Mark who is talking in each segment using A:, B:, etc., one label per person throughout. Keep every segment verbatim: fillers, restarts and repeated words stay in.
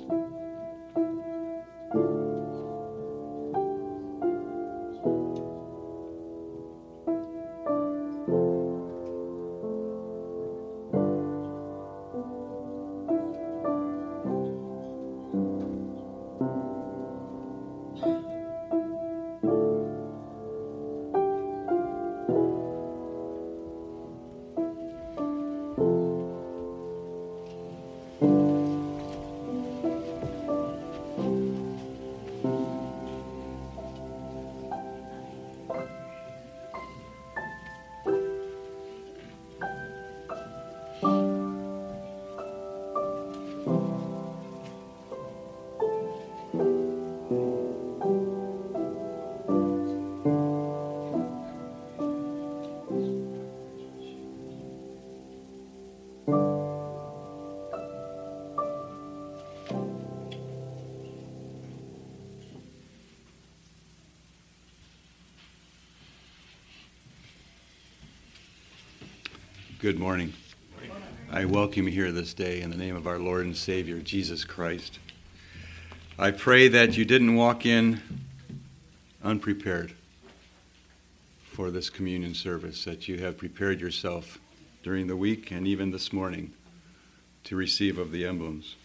A: Good morning. I welcome you here this day in the name of our Lord and Savior, Jesus Christ. I pray that you didn't walk in unprepared for this communion service, that you have prepared yourself during the week and even this morning to receive of the emblems.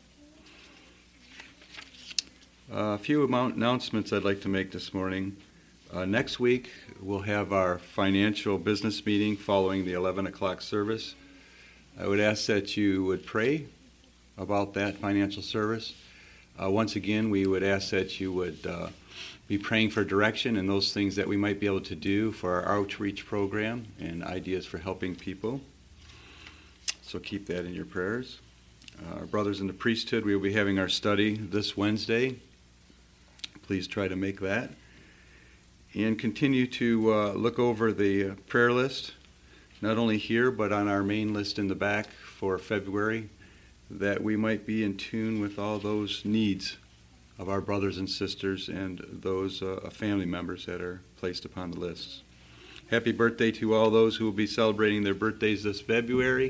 A: Uh, a few announcements I'd like to make this morning. Uh, next week, we'll have our financial business meeting following the eleven o'clock service. I would ask that you would pray about that financial service. Uh, once again, we would ask that you would uh, be praying for direction and those things that we might be able to do for our outreach program and ideas for helping people. So keep that in your prayers. Uh, our brothers in the priesthood, we will be having our study this Wednesday. Please try to make that. And continue to uh, look over the uh, prayer list, not only here, but on our main list in the back for February, that we might be in tune with all those needs of our brothers and sisters and those uh, family members that are placed upon the lists. Happy birthday to all those who will be celebrating their birthdays this February.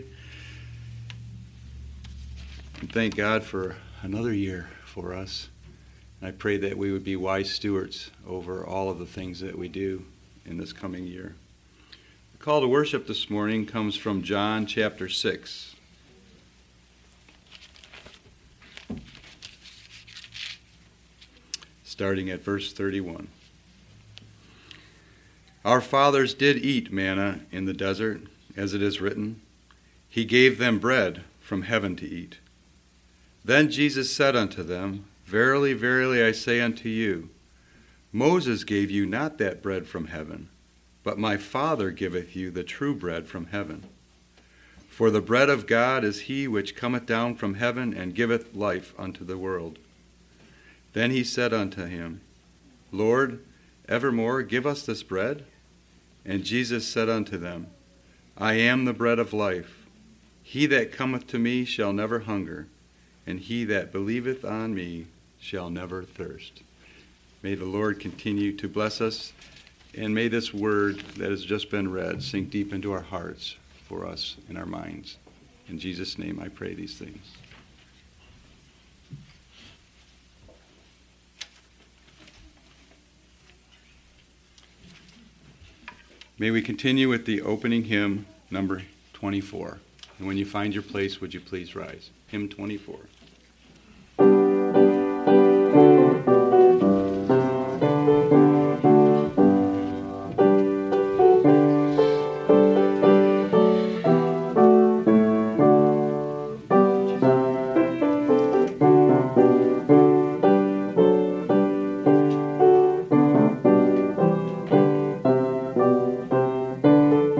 A: And thank God for another year for us. I pray that we would be wise stewards over all of the things that we do in this coming year. The call to worship this morning comes from John chapter six. Starting at verse thirty-one. Our fathers did eat manna in the desert, as it is written, He gave them bread from heaven to eat. Then Jesus said unto them, Verily, verily, I say unto you, Moses gave you not that bread from heaven, but my Father giveth you the true bread from heaven. For the bread of God is he which cometh down from heaven and giveth life unto the world. Then he said unto him, Lord, evermore give us this bread. And Jesus said unto them, I am the bread of life. He that cometh to me shall never hunger, and he that believeth on me shall never thirst. May the Lord continue to bless us, and may this word that has just been read sink deep into our hearts for us in our minds. In Jesus' name I pray these things. May we continue with the opening hymn, number twenty-four. And when you find your place, would you please rise? Hymn twenty-four.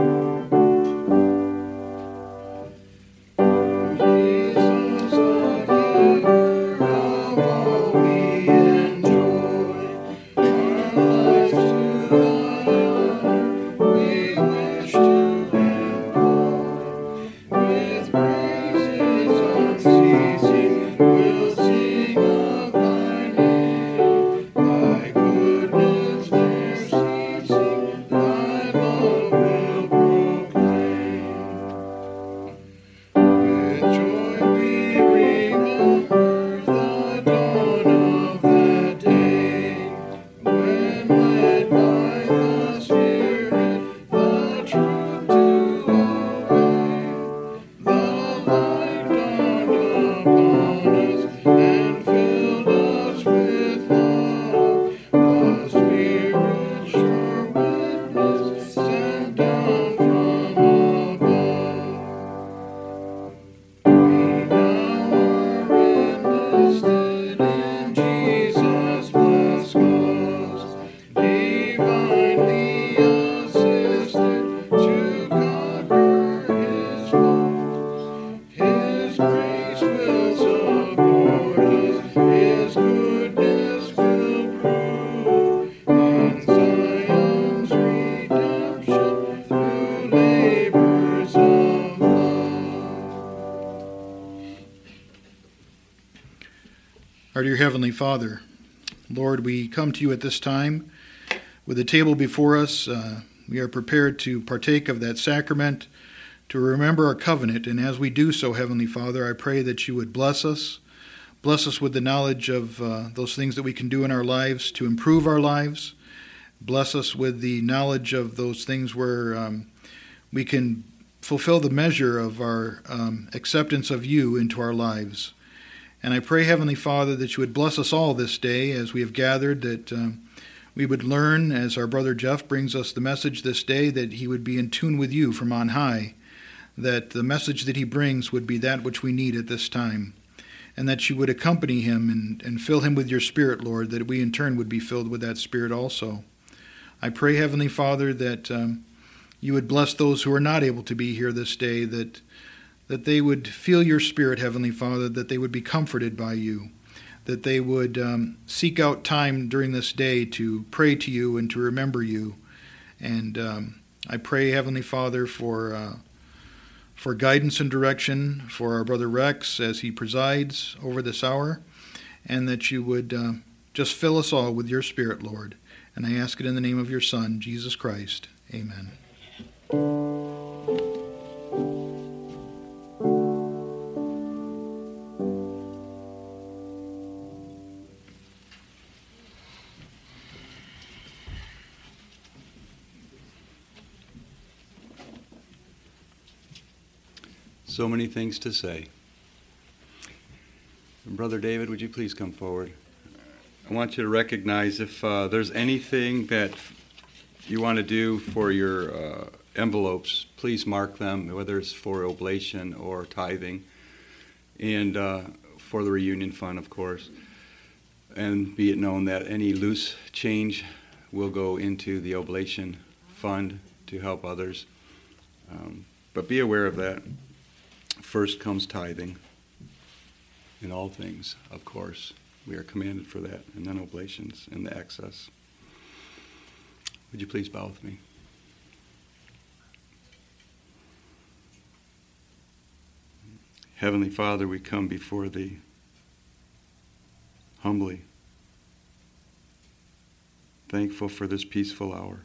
B: Jesus, Our dear Heavenly Father, Lord, we come to you at this time with the table before us. Uh, we are prepared to partake of that sacrament, to remember our covenant. And as we do so, Heavenly Father, I pray that you would bless us. Bless us with the knowledge of uh, those things that we can do in our lives to improve our lives. Bless us with the knowledge of those things where um, we can fulfill the measure of our um, acceptance of you into our lives. And I pray, Heavenly Father, that you would bless us all this day as we have gathered, that um, we would learn, as our brother Jeff brings us the message this day, that he would be in tune with you from on high, that the message that he brings would be that which we need at this time, and that you would accompany him and, and fill him with your Spirit, Lord, that we in turn would be filled with that Spirit also. I pray, Heavenly Father, that um, you would bless those who are not able to be here this day, that that they would feel your Spirit, Heavenly Father, that they would be comforted by you, that they would um, seek out time during this day to pray to you and to remember you. And um, I pray, Heavenly Father, for uh, for guidance and direction for our brother Rex as he presides over this hour, and that you would uh, just fill us all with your Spirit, Lord. And I ask it in the name of your Son, Jesus Christ. Amen.
A: So many things to say. Brother David, would you please come forward? I want you to recognize if uh, there's anything that you want to do for your uh, envelopes, please mark them, whether it's for oblation or tithing, and uh, for the reunion fund, of course. And be it known that any loose change will go into the oblation fund to help others. Um, but be aware of that. First comes tithing in all things, of course. We are commanded for that, and then oblations and the excess. Would you please bow with me? Heavenly Father, we come before thee humbly, thankful for this peaceful hour,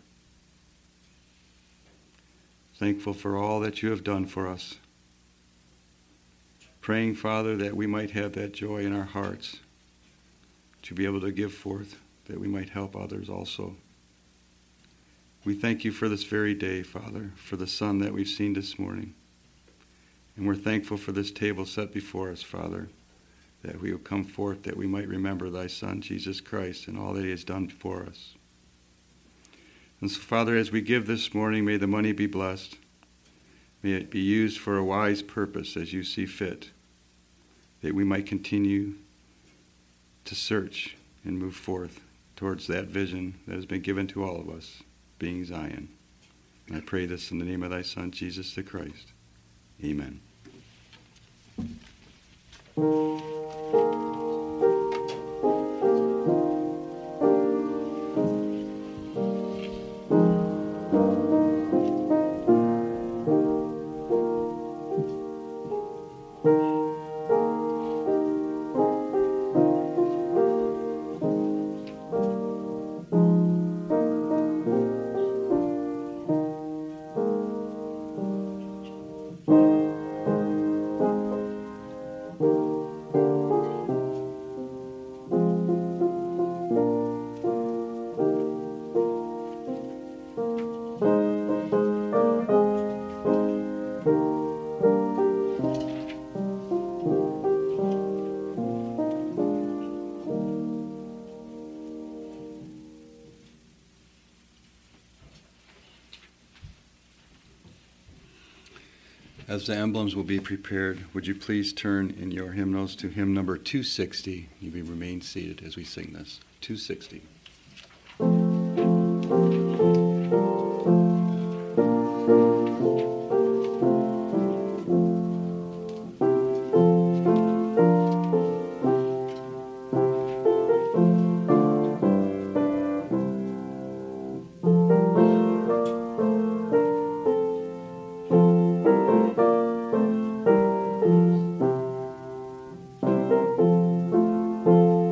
A: thankful for all that you have done for us. Praying, Father, that we might have that joy in our hearts to be able to give forth, that we might help others also. We thank you for this very day, Father, for the sun that we've seen this morning. And we're thankful for this table set before us, Father, that we will come forth, that we might remember thy Son, Jesus Christ, and all that he has done for us. And so, Father, as we give this morning, may the money be blessed. May it be used for a wise purpose as you see fit, that we might continue to search and move forth towards that vision that has been given to all of us, being Zion. And I pray this in the name of thy Son, Jesus the Christ. Amen. As the emblems will be prepared, would you please turn in your hymnals to hymn number two sixty. You may remain seated as we sing this. two sixty.
C: Thank you.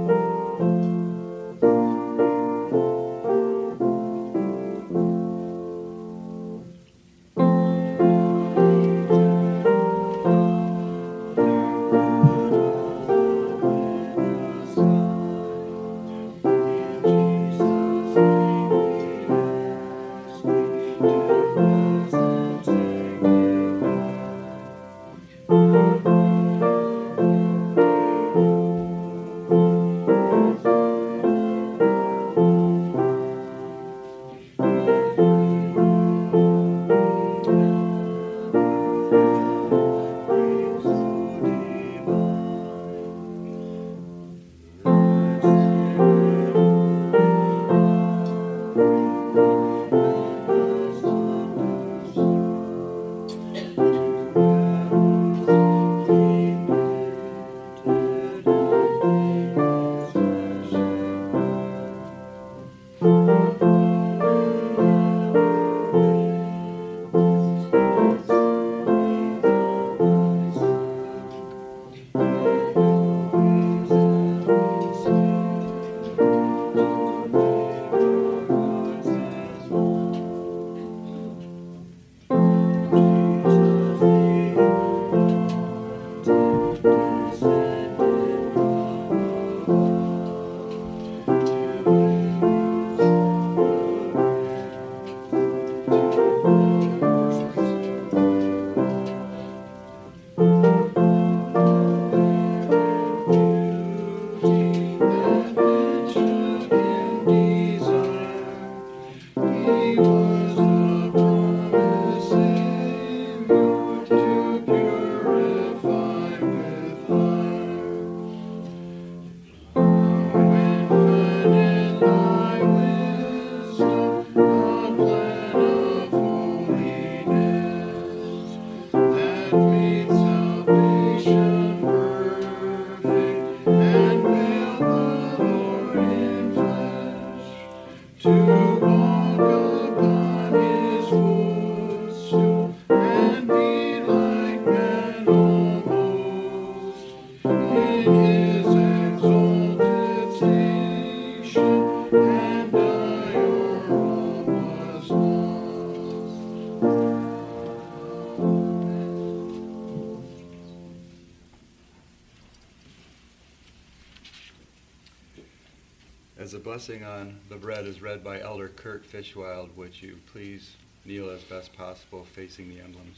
A: As the blessing on the bread is read by Elder Kurt Fishwild, would you please kneel as best possible facing the emblems?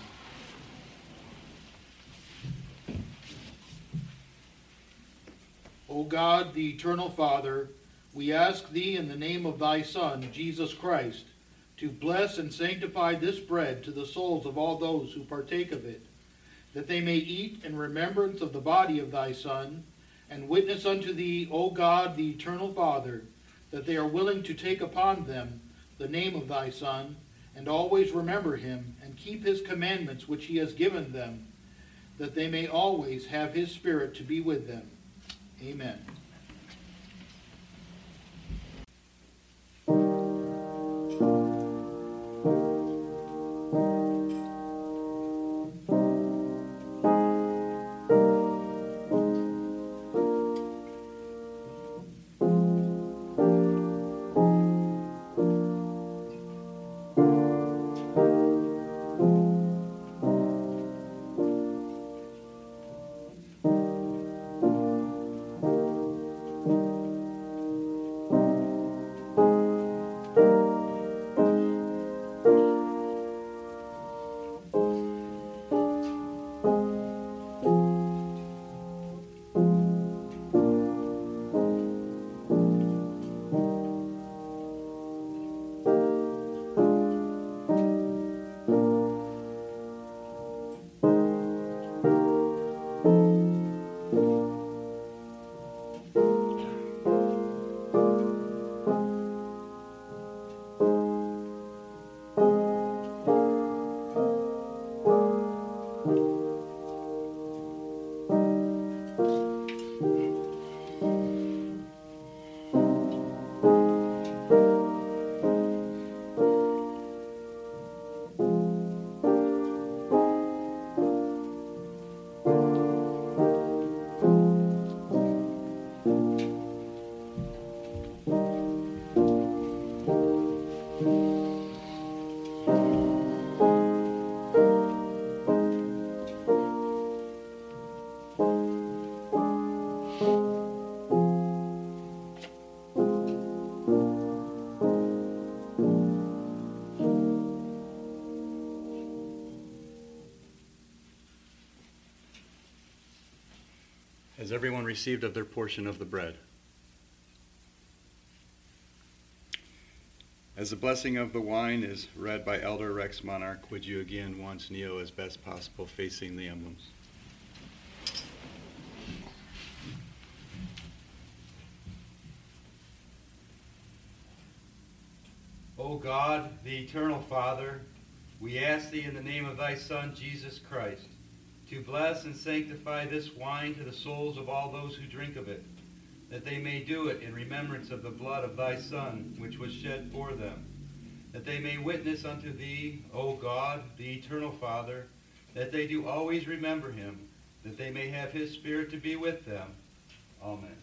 B: O God, the eternal Father, we ask thee in the name of thy Son, Jesus Christ, to bless and sanctify this bread to the souls of all those who partake of it, that they may eat in remembrance of the body of thy Son, and witness unto thee, O God, the eternal Father, that they are willing to take upon them the name of thy Son, and always remember him, and keep his commandments which he has given them, that they may always have his Spirit to be with them. Amen.
A: Has everyone received of their portion of the bread? As the blessing of the wine is read by Elder Rex Monarch, would you again once kneel as best possible facing the emblems? O God, the eternal Father, we ask thee in the name of thy Son, Jesus Christ, to bless and sanctify this wine to the souls of all those who drink of it, that they may do it in remembrance of the blood of thy Son, which was shed for them, that they may witness unto thee, O God, the eternal Father, that they do always remember him, that they may have his Spirit to be with them. Amen.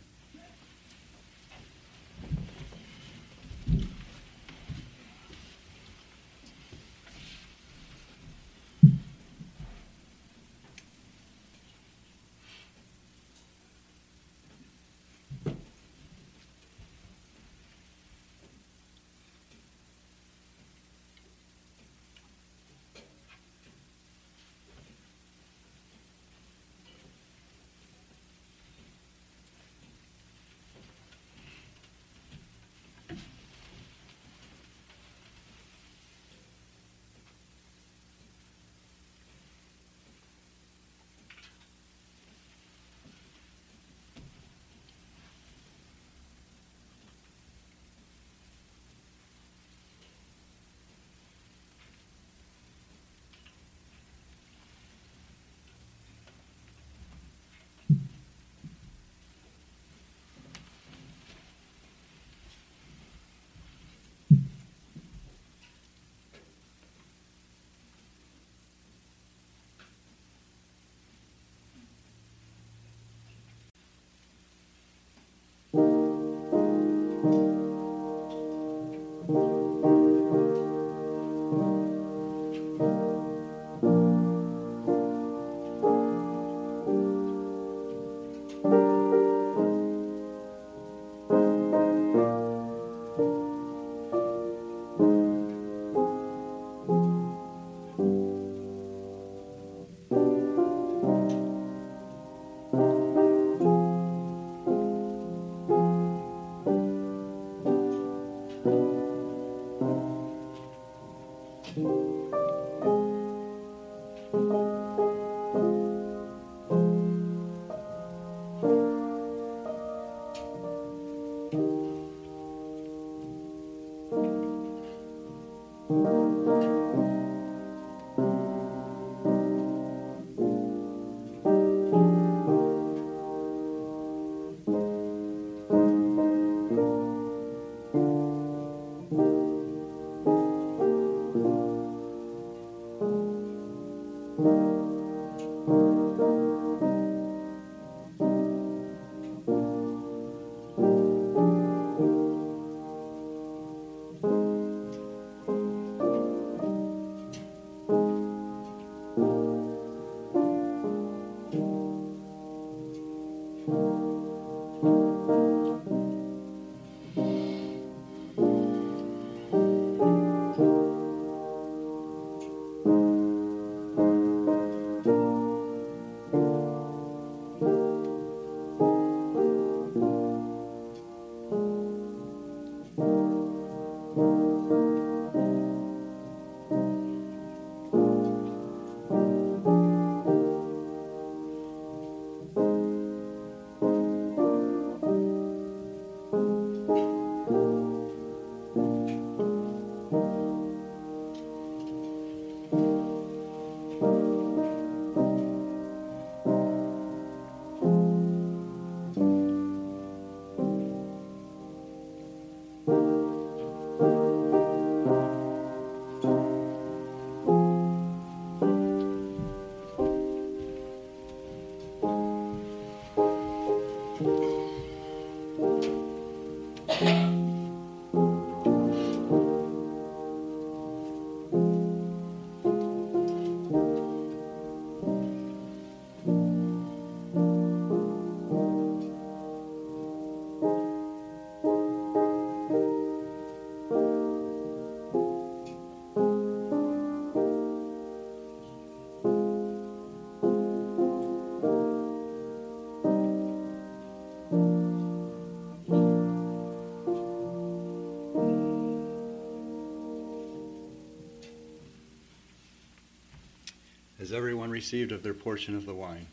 A: Has everyone received of their portion of the wine?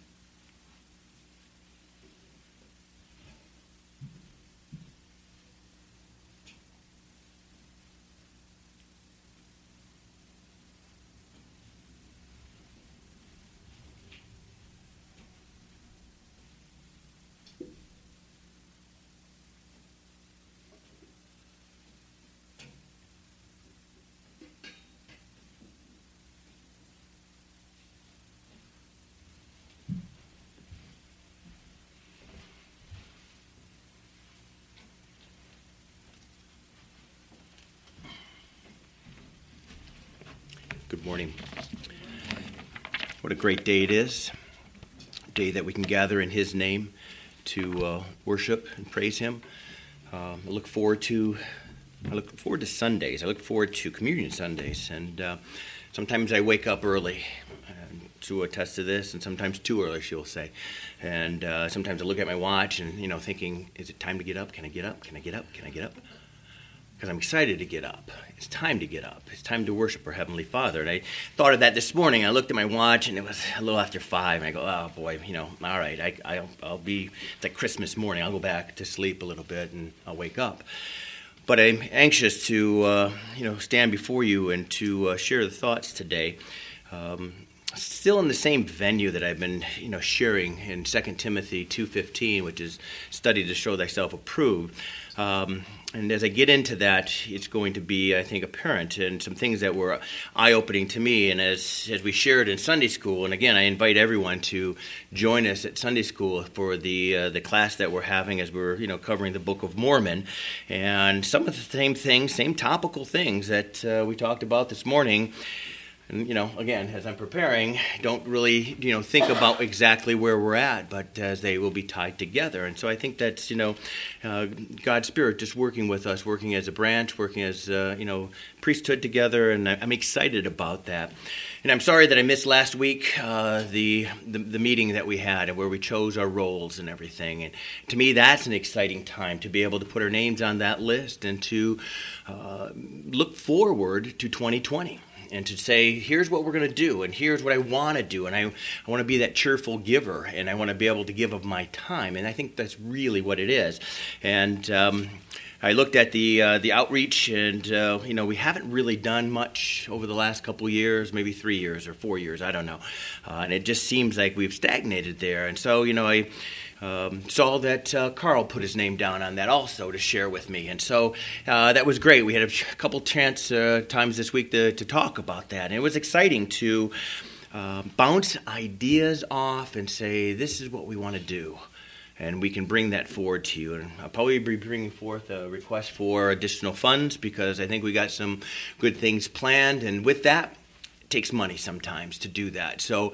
C: Good morning. What a great day it is, a day that we can gather in His name to uh, worship and praise Him. Uh, I look forward to I look forward to Sundays. I look forward to Communion Sundays, and uh, sometimes I wake up early to attest to this, and sometimes too early, she'll say. And uh, sometimes I look at my watch and, you know, thinking, is it time to get up? Can I get up? Can I get up? Can I get up? Because I'm excited to get up. It's time to get up. It's time to worship our Heavenly Father. And I thought of that this morning. I looked at my watch, and it was a little after five. And I go, oh, boy, you know, all right, I, I'll, I'll be, it's like Christmas morning. I'll go back to sleep a little bit, and I'll wake up. But I'm anxious to, uh, you know, stand before you and to uh, share the thoughts today. Um, still in the same venue that I've been, you know, sharing in Second Timothy two fifteen, which is study to show thyself approved. Um, and as I get into that, it's going to be, I think, apparent, and some things that were eye-opening to me. And as as we shared in Sunday school, and again, I invite everyone to join us at Sunday school for the uh, the class that we're having as we're, you know, covering the Book of Mormon, and some of the same things, same topical things that uh, we talked about this morning. And, you know, again, as I'm preparing, don't really, you know, think about exactly where we're at, but as they will be tied together. And so I think that's, you know, uh, God's Spirit just working with us, working as a branch, working as, uh, you know, priesthood together, and I'm excited about that. And I'm sorry that I missed last week uh, the, the the meeting that we had where we chose our roles and everything. And to me, that's an exciting time to be able to put our names on that list and to uh, look forward to twenty twenty. and to say, here's what we're going to do, and here's what I want to do, and I, I want to be that cheerful giver, and I want to be able to give of my time, and I think that's really what it is. And um, I looked at the uh, the outreach, and uh, you know, we haven't really done much over the last couple of years, maybe three years or four years, I don't know, uh, and it just seems like we've stagnated there. And so, you know, I um, saw that uh, Carl put his name down on that also to share with me, and so uh, that was great. We had a couple chance uh, times this week to, to talk about that, and it was exciting to uh, bounce ideas off and say, this is what we want to do. And we can bring that forward to you. And I'll probably be bringing forth a request for additional funds because I think we got some good things planned. And with that, it takes money sometimes to do that. So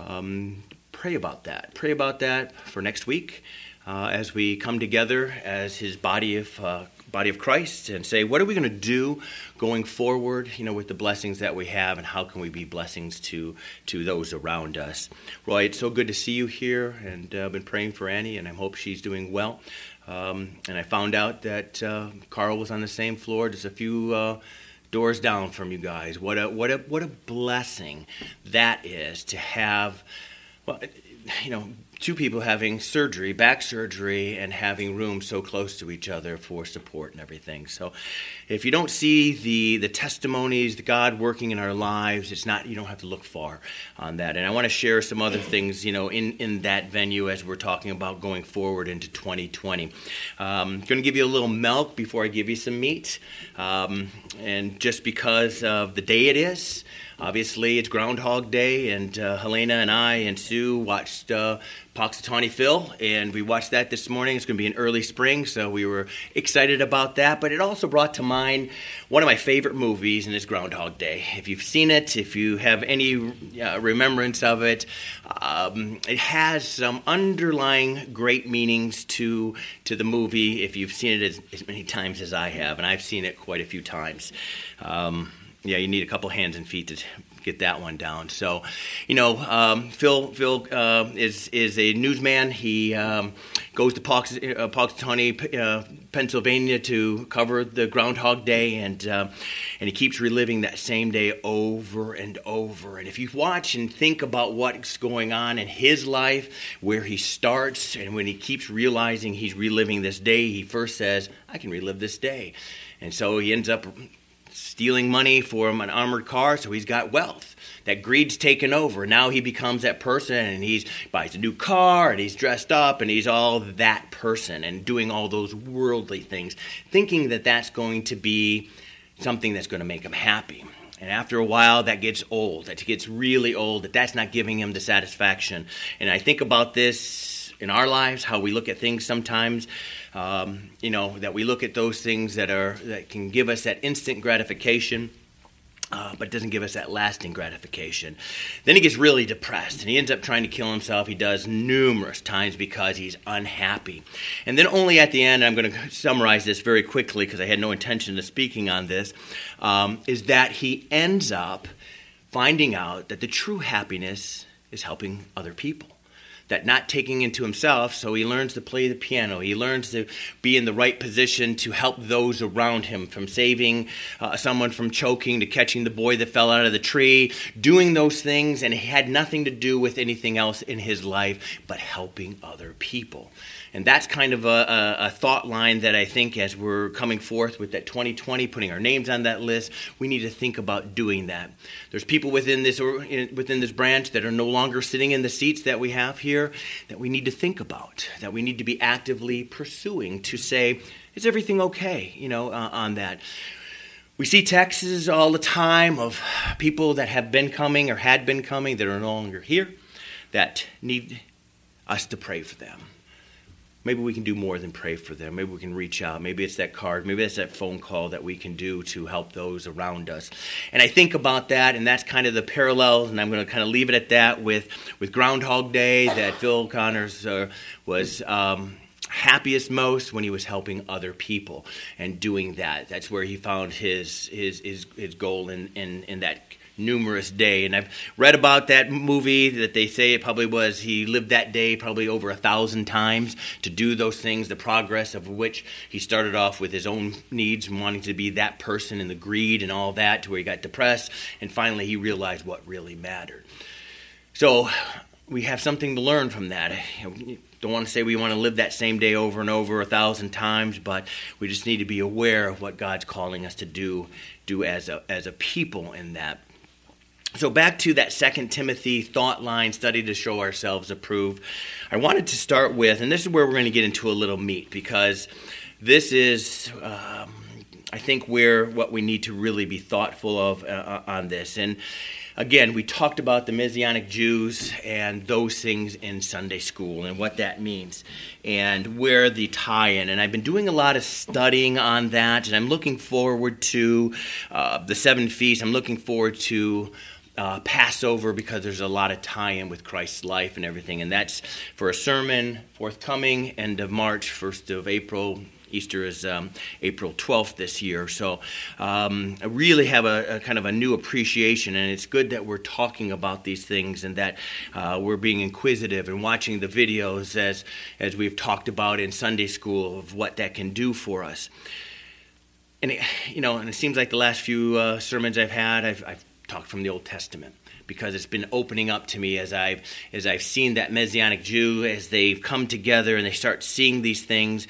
C: um, pray about that. Pray about that for next week uh, as we come together as his body of uh, body of Christ and say, what are we going to do going forward, you know, with the blessings that we have, and how can we be blessings to to those around us? Roy, it's so good to see you here, and uh, I've been praying for Annie, and I hope she's doing well. Um, and I found out that uh, Carl was on the same floor, just a few uh, doors down from you guys. What a what a what a blessing that is to have. Well, you know, two people having surgery, back surgery, and having rooms so close to each other for support and everything. So if you don't see the the testimonies, the God working in our lives, it's not, you don't have to look far on that. And I want to share some other things, you know, in, in that venue as we're talking about going forward into twenty twenty. I'm um, going to give you a little milk before I give you some meat. Um, and just because of the day it is, obviously, it's Groundhog Day, and uh, Helena and I and Sue watched uh, Punxsutawney Phil, and we watched that this morning. It's going to be in early spring, so we were excited about that. But it also brought to mind one of my favorite movies, and it's Groundhog Day. If you've seen it, if you have any uh, remembrance of it, um, it has some underlying great meanings to to the movie if you've seen it as, as many times as I have, and I've seen it quite a few times. Um, Yeah, you need a couple hands and feet to get that one down. So, you know, um, Phil Phil uh, is is a newsman. He um, goes to Pox, uh, Punxsutawney, uh, Pennsylvania, to cover the Groundhog Day, and uh, and he keeps reliving that same day over and over. And if you watch and think about what's going on in his life, where he starts, and when he keeps realizing he's reliving this day, he first says, "I can relive this day," and so he ends up stealing money from an armored car, so he's got wealth. That greed's taken over. Now he becomes that person, and he buys a new car, and he's dressed up, and he's all that person, and doing all those worldly things, thinking that that's going to be something that's going to make him happy. And after a while, that gets old. That gets really old, that that's not giving him the satisfaction. And I think about this in our lives, how we look at things sometimes, um, you know, that we look at those things that are that can give us that instant gratification, uh, but it doesn't give us that lasting gratification. Then he gets really depressed, and he ends up trying to kill himself. He does numerous times because he's unhappy. And then only at the end, I'm going to summarize this very quickly because I had no intention of speaking on this, um, is that he ends up finding out that the true happiness is helping other people. That not taking into himself, so he learns to play the piano. He learns to be in the right position to help those around him, from saving uh, someone from choking to catching the boy that fell out of the tree, doing those things, and it had nothing to do with anything else in his life but helping other people. And that's kind of a, a, a thought line that I think as we're coming forth with that twenty twenty, putting our names on that list, we need to think about doing that. There's people within this within this branch that are no longer sitting in the seats that we have here that we need to think about, that we need to be actively pursuing to say, is everything okay, you know, uh, on that. We see texts all the time of people that have been coming or had been coming that are no longer here that need us to pray for them. Maybe we can do more than pray for them. Maybe we can reach out. Maybe it's that card. Maybe it's that phone call that we can do to help those around us. And I think about that, and that's kind of the parallel, and I'm going to kind of leave it at that with, with Groundhog Day, that Phil Connors uh, was um, happiest most when he was helping other people and doing that. That's where he found his his his, his goal in, in, in that numerous day. And I've read about that movie that they say it probably was, he lived that day probably over a thousand times to do those things, the progress of which he started off with his own needs and wanting to be that person and the greed and all that to where he got depressed. And finally he realized what really mattered. So we have something to learn from that. Don't want to say we want to live that same day over and over a thousand times, but we just need to be aware of what God's calling us to do, do as a as a people in that. So back to that Second Timothy thought line, study to show ourselves approved. I wanted to start with, and this is where we're going to get into a little meat, because this is, um, I think, where what we need to really be thoughtful of uh, on this. And again, we talked about the Messianic Jews and those things in Sunday school and what that means and where the tie-in. And I've been doing a lot of studying on that, and I'm looking forward to uh, the seven feasts. I'm looking forward to uh, Passover, because there's a lot of tie-in with Christ's life and everything. And that's for a sermon forthcoming, end of March, first of April. Easter is um, April twelfth this year. So um, I really have a, a kind of a new appreciation, and it's good that we're talking about these things and that uh, we're being inquisitive and watching the videos as, as we've talked about in Sunday school of what that can do for us. And, it, you know, and it seems like the last few uh, sermons I've had, I've, I've talked from the Old Testament, because it's been opening up to me as I've as I've seen that Messianic Jew, as they've come together and they start seeing these things.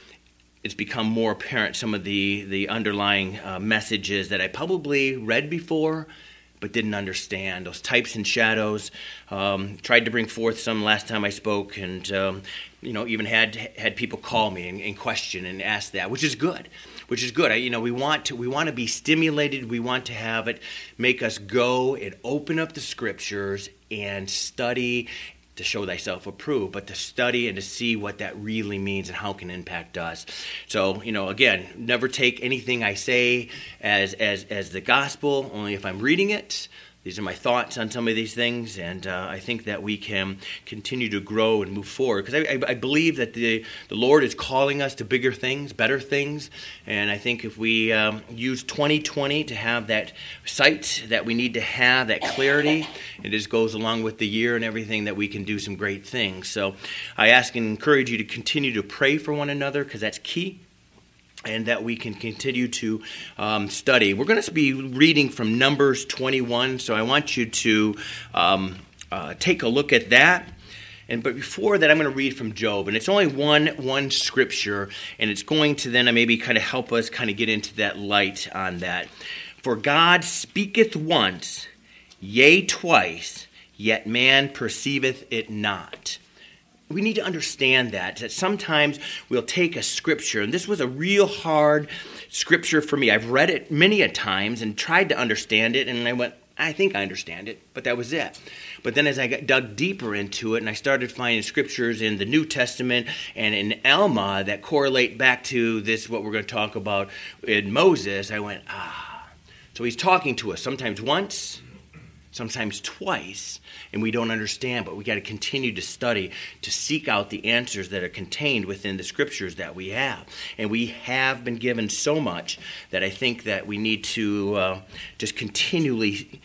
C: It's become more apparent some of the, the underlying uh, messages that I probably read before but didn't understand. Those types and shadows. Um, tried to bring forth some last time I spoke, and um, you know, even had had people call me and, and question and ask that, which is good. Which is good. I, you know, we want to we want to be stimulated. We want to have it make us go and open up the scriptures and study to show thyself approved, but to study and to see what that really means and how it can impact us. So, you know, again, never take anything I say as as as the gospel, only if I'm reading it. These are my thoughts on some of these things, and uh, I think that we can continue to grow and move forward, because I, I, I believe that the, the Lord is calling us to bigger things, better things, and I think if we um, use twenty twenty to have that sight that we need to have, that clarity, it just goes along with the year and everything, that we can do some great things. So I ask and encourage you to continue to pray for one another, because that's key, and that we can continue to um, study. We're going to be reading from Numbers twenty-one, so I want you to um, uh, take a look at that. And but before that, I'm going to read from Job, and it's only one one scripture, and it's going to then maybe kind of help us kind of get into that light on that. For God speaketh once, yea twice, yet man perceiveth it not. We need to understand that, that sometimes we'll take a scripture, and this was a real hard scripture for me. I've read it many a times and tried to understand it, and I went, I think I understand it, but that was it. But then as I got dug deeper into it, and I started finding scriptures in the New Testament and in Alma that correlate back to this, what we're going to talk about in Moses, I went, ah. So he's talking to us sometimes once, sometimes twice, and we don't understand, but we got to continue to study, to seek out the answers that are contained within the scriptures that we have. And we have been given so much that I think that we need to uh, just continually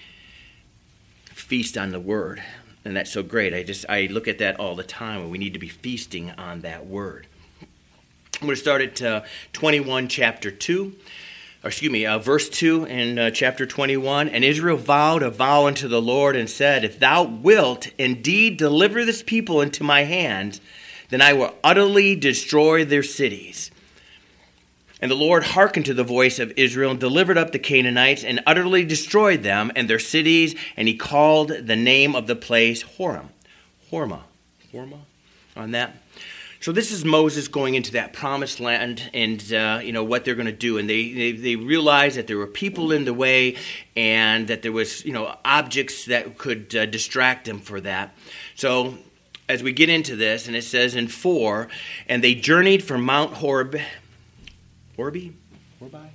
C: feast on the Word. And that's so great. I just I look at that all the time, and we need to be feasting on that Word. I'm going to start at uh, twenty-one, chapter two. Or excuse me, uh, verse two in uh, chapter twenty-one. And Israel vowed a vow unto the Lord and said, If thou wilt indeed deliver this people into my hand, then I will utterly destroy their cities. And the Lord hearkened to the voice of Israel and delivered up the Canaanites and utterly destroyed them and their cities. And he called the name of the place Horem. Horma. Horma on that. So this is Moses going into that promised land, and uh, you know what they're going to do, and they, they they realized that there were people in the way, and that there was you know objects that could uh, distract them for that. So as we get into this, and it says in four, and they journeyed from Mount Horeb, Horeby, Horeby,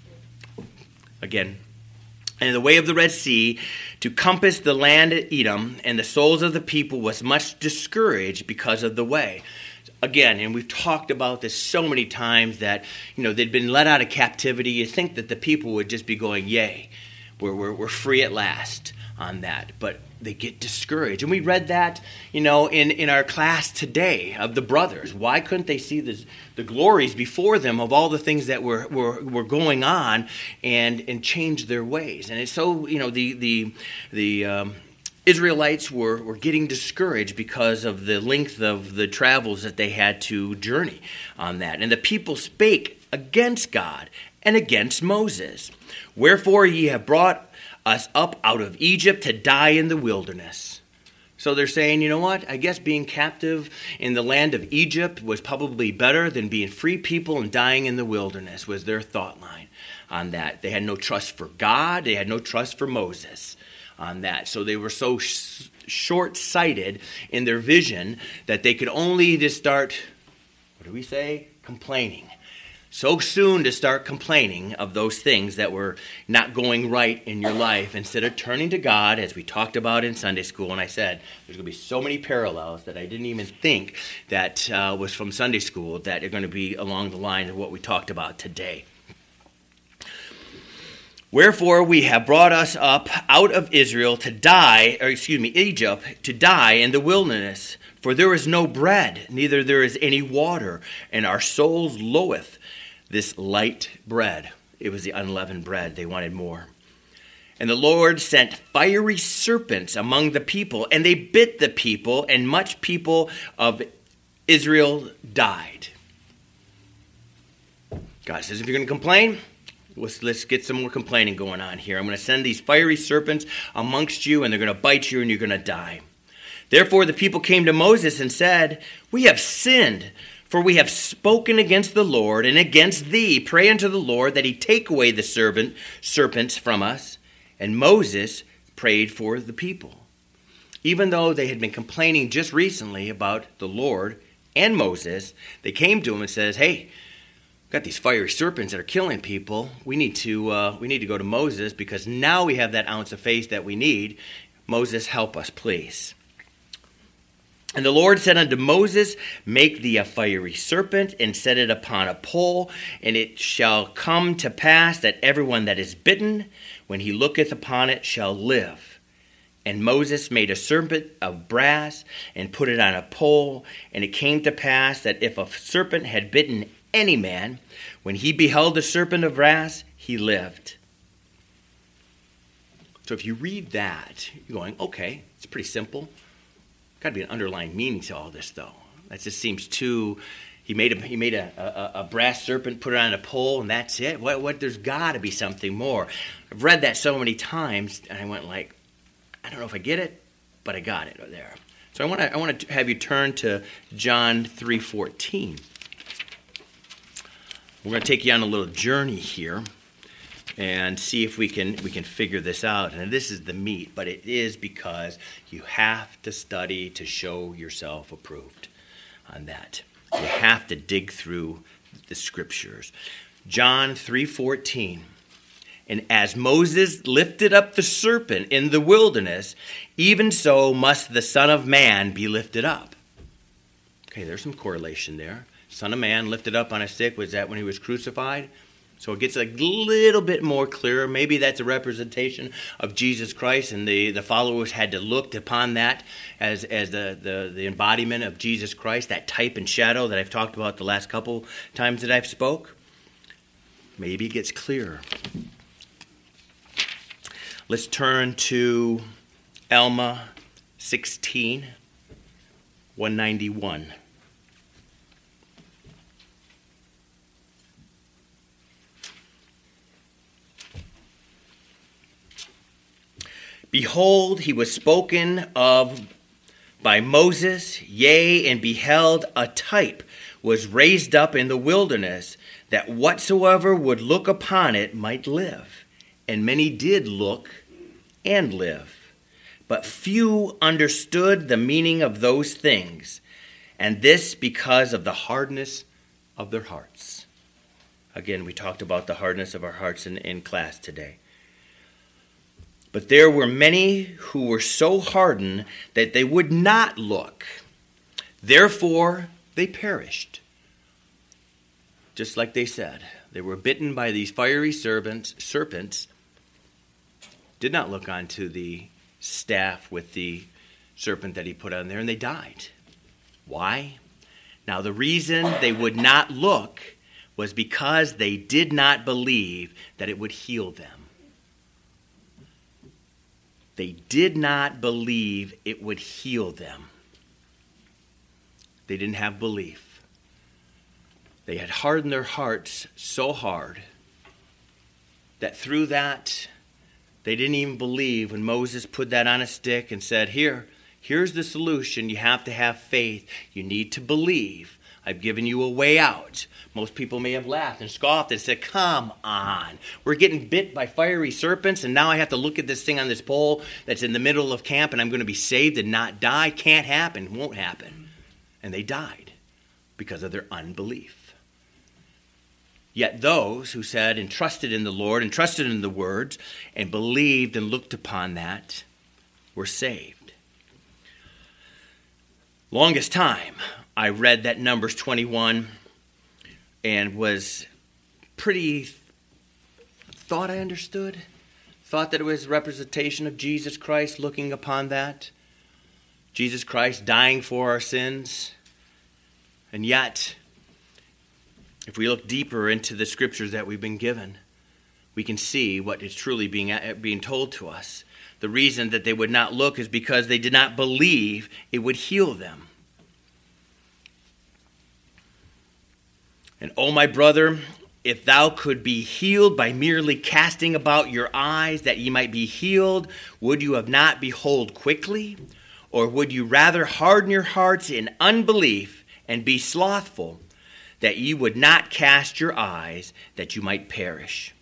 C: again, and the way of the Red Sea, to compass the land of Edom, and the souls of the people was much discouraged because of the way. Again, and we've talked about this so many times that, you know, they'd been let out of captivity. You think that the people would just be going, yay. we're, we're, we're free at last on that. But they get discouraged. And we read that, you know, in, in our class today of the brothers. Why couldn't they see the, the glories before them of all the things that were, were, were going on and, and change their ways? And it's so, you know, the, the, the um, Israelites were, were getting discouraged because of the length of the travels that they had to journey on that. And the people spake against God and against Moses. Wherefore ye have brought us up out of Egypt to die in the wilderness. So they're saying, you know what? I guess being captive in the land of Egypt was probably better than being free people and dying in the wilderness, was their thought line on that. They had no trust for God. They had no trust for Moses on that. So they were so sh- short-sighted in their vision that they could only just start, what do we say? Complaining. So soon to start complaining of those things that were not going right in your life instead of turning to God, as we talked about in Sunday school. And I said there's going to be so many parallels that I didn't even think that uh, was from Sunday school that are going to be along the line of what we talked about today. Wherefore we have brought us up out of Israel to die, or excuse me, Egypt, to die in the wilderness. For there is no bread, neither there is any water, and our souls loath this light bread. It was the unleavened bread. They wanted more. And the Lord sent fiery serpents among the people, and they bit the people, and much people of Israel died. God says, if you're going to complain, let's, let's get some more complaining going on here. I'm going to send these fiery serpents amongst you, and they're going to bite you, and you're going to die. Therefore the people came to Moses and said, we have sinned, for we have spoken against the Lord and against thee. Pray unto the Lord that he take away the serpent, serpents from us. And Moses prayed for the people. Even though they had been complaining just recently about the Lord and Moses, they came to him and says, hey, got these fiery serpents that are killing people. We need to uh, we need to go to Moses because now we have that ounce of faith that we need. Moses, help us, please. And the Lord said unto Moses, make thee a fiery serpent, and set it upon a pole, and it shall come to pass that everyone that is bitten, when he looketh upon it, shall live. And Moses made a serpent of brass, and put it on a pole, and it came to pass that if a serpent had bitten any man, when he beheld the serpent of brass, he lived. So if you read that, you're going, okay, it's pretty simple. Got to be an underlying meaning to all this, though. That just seems too. He made a he made a, a, a brass serpent, put it on a pole, and that's it. What? What? There's got to be something more. I've read that so many times, and I went like, I don't know if I get it, but I got it there. So I want to I want to have you turn to John three fourteen. We're going to take you on a little journey here and see if we can we can figure this out. And this is the meat, but it is because you have to study to show yourself approved on that. You have to dig through the scriptures. John three fourteen. And as Moses lifted up the serpent in the wilderness, even so must the Son of Man be lifted up. Okay, there's some correlation there. Son of Man lifted up on a stick, was that when he was crucified? So it gets a little bit more clearer. Maybe that's a representation of Jesus Christ, and the, the followers had to look upon that as, as the, the, the embodiment of Jesus Christ, that type and shadow that I've talked about the last couple times that I've spoke. Maybe it gets clearer. Let's turn to Alma sixteen, one ninety-one. Behold, he was spoken of by Moses, yea, and beheld a type was raised up in the wilderness, that whatsoever would look upon it might live. And many did look and live. But few understood the meaning of those things, and this because of the hardness of their hearts. Again, we talked about the hardness of our hearts in, in class today. But there were many who were so hardened that they would not look. Therefore, they perished. Just like they said, they were bitten by these fiery serpents, serpents, did not look onto the staff with the serpent that he put on there, and they died. Why? Now, the reason they would not look was because they did not believe that it would heal them. They did not believe it would heal them. They didn't have belief. They had hardened their hearts so hard that through that, they didn't even believe when Moses put that on a stick and said, here, here's the solution. You have to have faith. You need to believe. I've given you a way out. Most people may have laughed and scoffed and said, come on. We're getting bit by fiery serpents, and now I have to look at this thing on this pole that's in the middle of camp, and I'm going to be saved and not die. Can't happen. Won't happen. And they died because of their unbelief. Yet those who said and trusted in the Lord and trusted in the words and believed and looked upon that were saved. Longest time, I read that Numbers twenty-one and was pretty, thought I understood, thought that it was a representation of Jesus Christ looking upon that. Jesus Christ dying for our sins. And yet, if we look deeper into the scriptures that we've been given, we can see what is truly being, being told to us. The reason that they would not look is because they did not believe it would heal them. And, oh, my brother, if thou could be healed by merely casting about your eyes that ye might be healed, would you have not behold quickly? Or would you rather harden your hearts in unbelief and be slothful, that ye would not cast your eyes, that you might perish?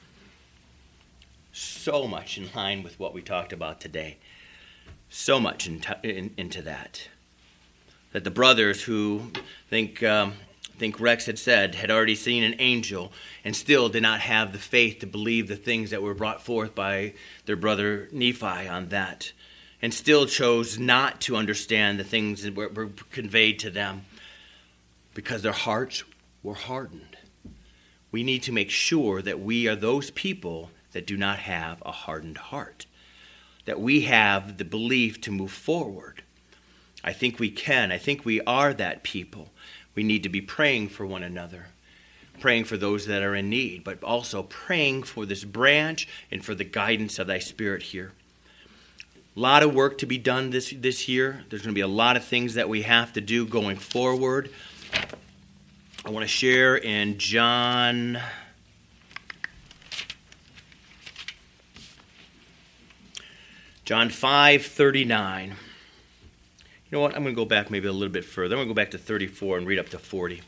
C: So much in line with what we talked about today. So much into, in, into that. That the brothers who think... Um, I think Rex had said, had already seen an angel and still did not have the faith to believe the things that were brought forth by their brother Nephi on that, and still chose not to understand the things that were, were conveyed to them because their hearts were hardened. We need to make sure that we are those people that do not have a hardened heart, that we have the belief to move forward. I think we can. I think we are that people. We need to be praying for one another, praying for those that are in need, but also praying for this branch and for the guidance of thy Spirit here. A lot of work to be done this, this year. There's going to be a lot of things that we have to do going forward. I want to share in John... John five thirty-nine. You know what? I'm going to go back maybe a little bit further. I'm going to go back to thirty-four and read up to forty.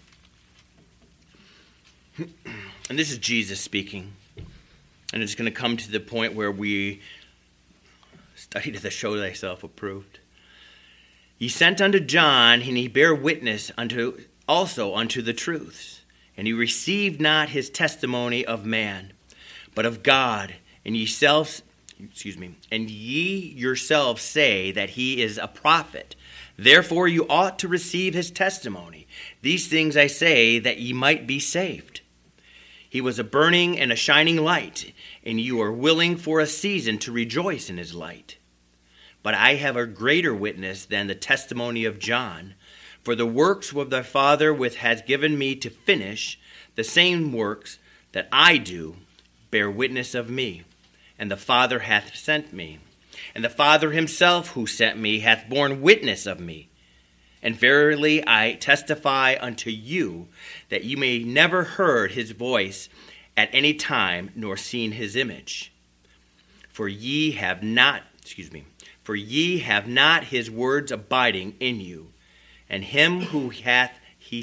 C: And this is Jesus speaking. And it's going to come to the point where we study to show thyself approved. He sent unto John, and he bare witness unto also unto the truths. And he received not his testimony of man, but of God. And ye self, excuse me, and ye yourselves say that he is a prophet. Therefore you ought to receive his testimony. These things I say, that ye might be saved. He was a burning and a shining light, and you are willing for a season to rejoice in his light. But I have a greater witness than the testimony of John. For the works of thy Father which has given me to finish, the same works that I do bear witness of me. And the Father hath sent me. And the Father himself who sent me hath borne witness of me. And verily I testify unto you that you may never heard his voice at any time, nor seen his image. For ye have not, excuse me, for ye have not his words abiding in you. And him who hath he,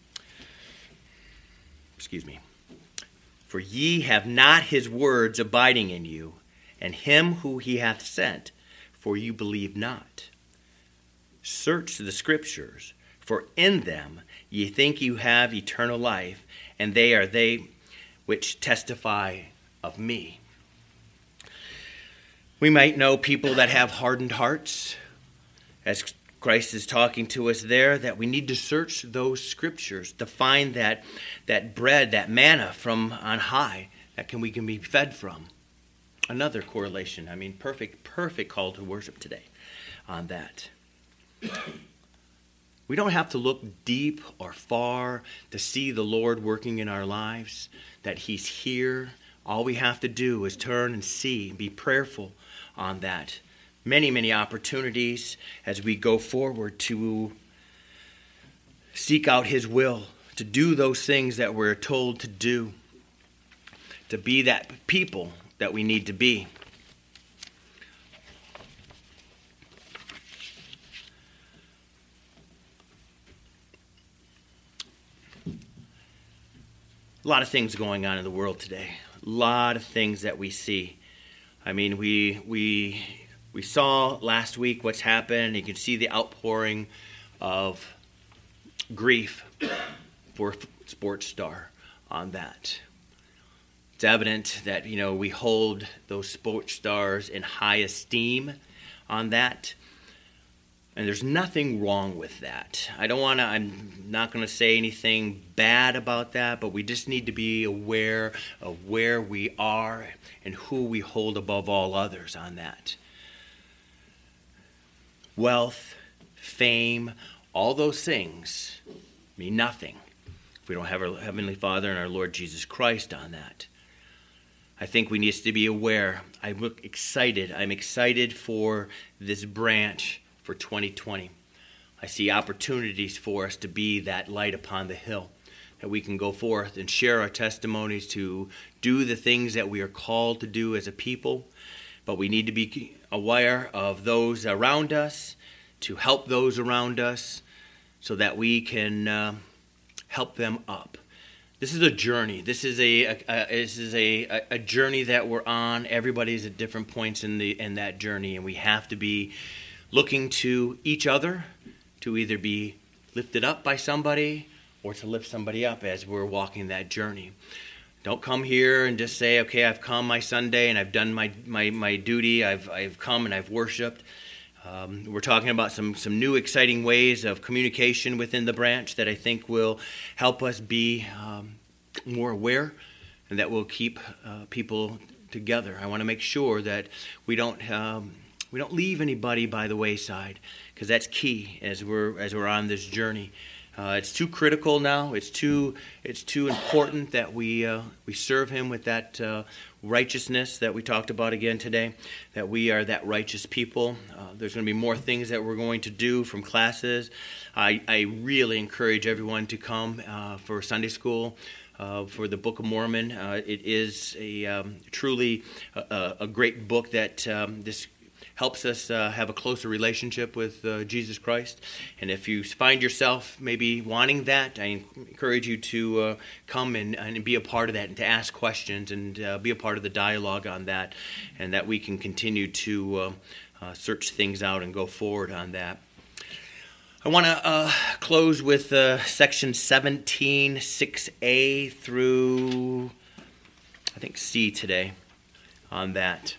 C: excuse me, for ye have not his words abiding in you, and him who he hath sent, for you believe not. Search the Scriptures, for in them ye think you have eternal life, and they are they which testify of me. We might know people that have hardened hearts, as Christ is talking to us there, that we need to search those Scriptures to find that, that bread, that manna from on high, that can we can be fed from. another correlation. I mean, perfect, perfect call to worship today on that. We don't have to look deep or far to see the Lord working in our lives, that he's here. All we have to do is turn and see and be prayerful on that. Many, many opportunities as we go forward to seek out his will, to do those things that we're told to do, to be that people that we need to be. A lot of things going on in the world today. A lot of things that we see. I mean, we we we saw last week what's happened. You can see the outpouring of grief for a sports star on that. It's evident that, you know, we hold those sports stars in high esteem on that. And there's nothing wrong with that. I don't want to, I'm not going to say anything bad about that, but we just need to be aware of where we are and who we hold above all others on that. Wealth, fame, all those things mean nothing if we don't have our Heavenly Father and our Lord Jesus Christ on that. I think we need to be aware. I look excited. I'm excited for this branch for twenty twenty. I see opportunities for us to be that light upon the hill, that we can go forth and share our testimonies, to do the things that we are called to do as a people. But we need to be aware of those around us, to help those around us, so that we can uh, help them up. This is a journey. This is a, a, a this is a, a journey that we're on. Everybody's at different points in the in that journey, and we have to be looking to each other to either be lifted up by somebody or to lift somebody up as we're walking that journey. Don't come here and just say, okay, I've come my Sunday and I've done my my, my duty. I've I've come and I've worshiped. Um, we're talking about some, some new exciting ways of communication within the branch that I think will help us be um, more aware, and that will keep uh, people together. I want to make sure that we don't um, we don't leave anybody by the wayside, because that's key as we're as we're on this journey. Uh, it's too critical now. It's too it's too important that we uh, we serve Him with that uh, righteousness that we talked about again today. That we are that righteous people. Uh, there's going to be more things that we're going to do from classes. I, I really encourage everyone to come uh, for Sunday school. Uh, for the Book of Mormon, uh, it is a um, truly a, a great book that um, this. helps us uh, have a closer relationship with uh, Jesus Christ. And if you find yourself maybe wanting that, I encourage you to uh, come and, and be a part of that, and to ask questions, and uh, be a part of the dialogue on that, and that we can continue to uh, uh, search things out and go forward on that. I want to uh, close with uh, section seventeen, six A through, I think, C today on that.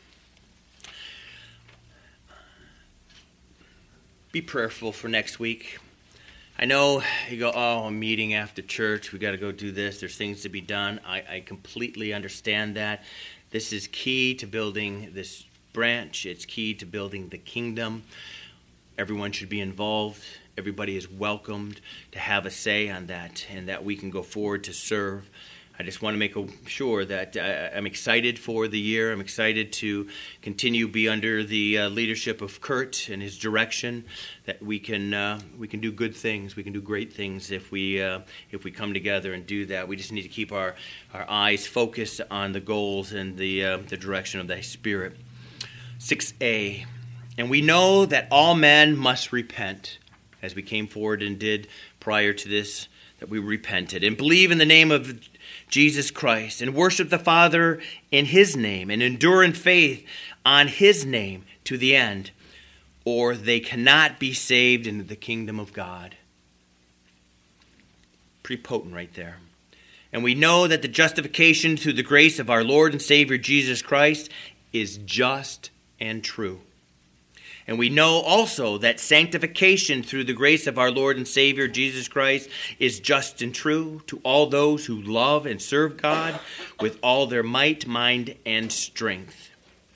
C: Be prayerful for next week. I know you go, oh, a meeting after church, we got to go do this. There's things to be done. I, I completely understand that. This is key to building this branch. It's key to building the kingdom. Everyone should be involved. Everybody is welcomed to have a say on that, and that we can go forward to serve. I just want to make sure that uh, I'm excited for the year. I'm excited to continue be under the uh, leadership of Kurt and his direction. That we can uh, we can do good things. We can do great things if we uh, if we come together and do that. We just need to keep our, our eyes focused on the goals and the uh, the direction of thy Spirit. six A, and we know that all men must repent, as we came forward and did prior to this, that we repented and believe in the name of Jesus Christ, and worship the Father in His name, and endure in faith on His name to the end, or they cannot be saved into the kingdom of God. Pretty potent right there. And we know that the justification through the grace of our Lord and Savior Jesus Christ is just and true. And we know also that sanctification through the grace of our Lord and Savior Jesus Christ is just and true to all those who love and serve God with all their might, mind, and strength.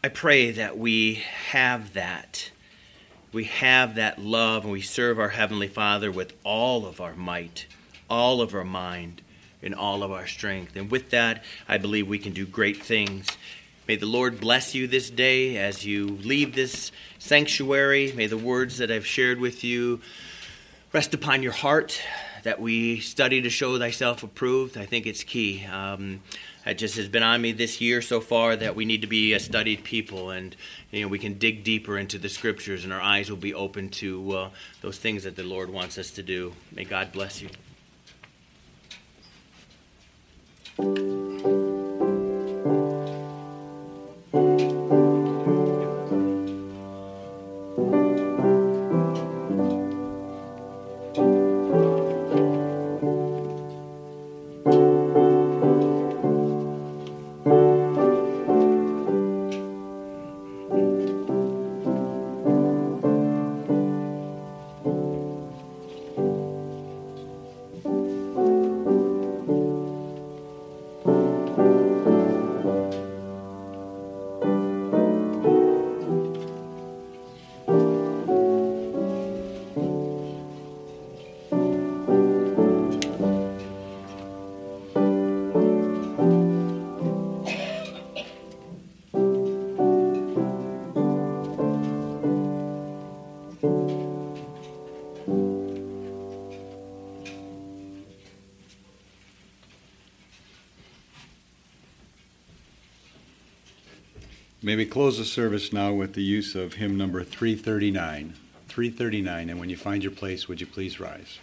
C: I pray that we have that. We have that love, and we serve our Heavenly Father with all of our might, all of our mind, and all of our strength. And with that, I believe we can do great things. May the Lord bless you this day as you leave this sanctuary. May the words that I've shared with you rest upon your heart, that we study to show thyself approved. I think it's key. Um, it just has been on me this year so far that we need to be a studied people, and you know we can dig deeper into the Scriptures, and our eyes will be open to uh, those things that the Lord wants us to do. May God bless you.
A: May we close the service now with the use of hymn number three thirty-nine. three thirty-nine, and when you find your place, would you please rise?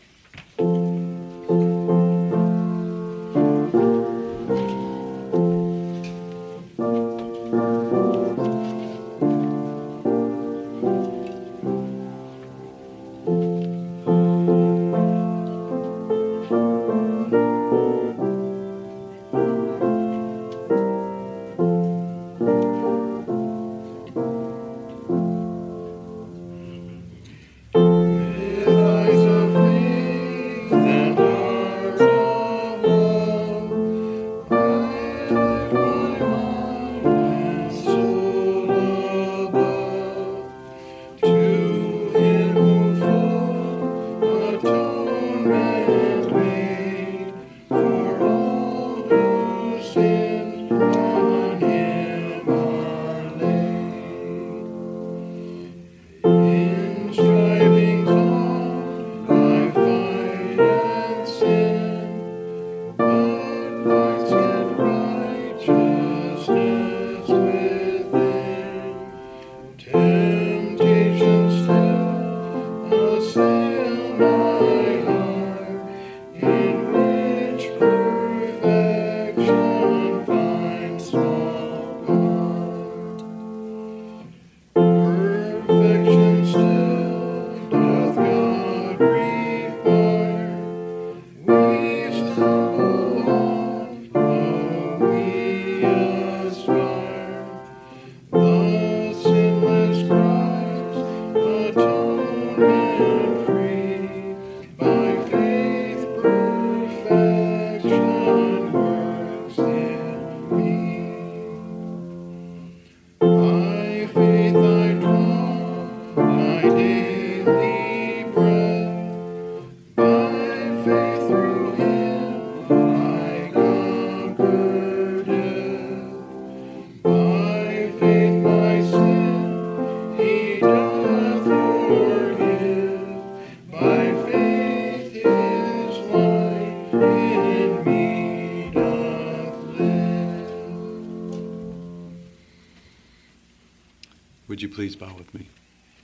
A: Would you please bow with me?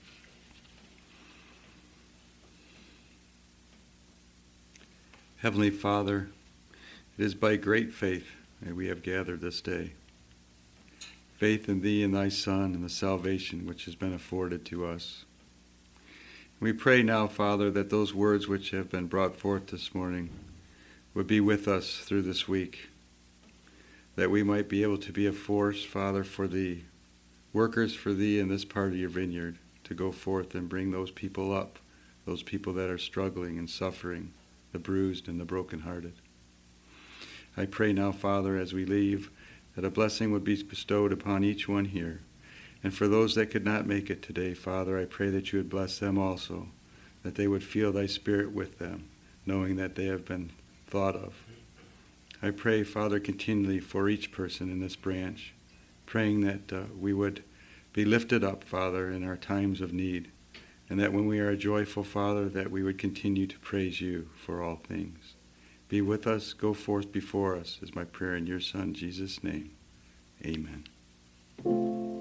A: Heavenly Father, it is by great faith that we have gathered this day. Faith in Thee and Thy Son and the salvation which has been afforded to us. We pray now, Father, that those words which have been brought forth this morning would be with us through this week, that we might be able to be a force, Father, for the workers for Thee in this part of Your vineyard, to go forth and bring those people up, those people that are struggling and suffering, the bruised and the brokenhearted. I pray now, Father, as we leave, that a blessing would be bestowed upon each one here. And for those that could not make it today, Father, I pray that you would bless them also, that they would feel thy Spirit with them, knowing that they have been thought of. I pray, Father, continually for each person in this branch, praying that uh, we would be lifted up, Father, in our times of need, and that when we are joyful, Father, that we would continue to praise you for all things. Be with us, go forth before us, is my prayer in your Son, Jesus' name. Amen.